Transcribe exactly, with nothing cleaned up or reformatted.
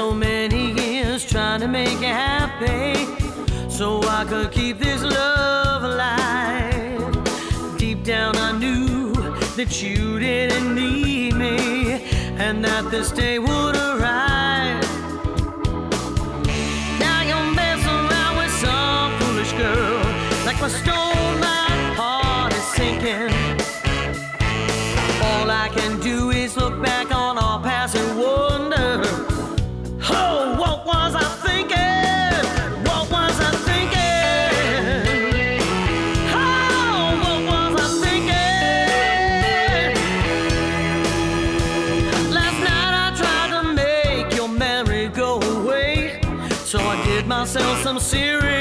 so many years trying to make you happy, so I could keep this love alive. Deep down I knew that you didn't need me, and that this day would arrive. Now you're messing around with some foolish girl, like my stone, my heart is sinking. All I can do is look back on our past and wonder, oh, what was I thinking? What was I thinking? Oh, what was I thinking? Last night I tried to make your memory go away, so I did myself some serious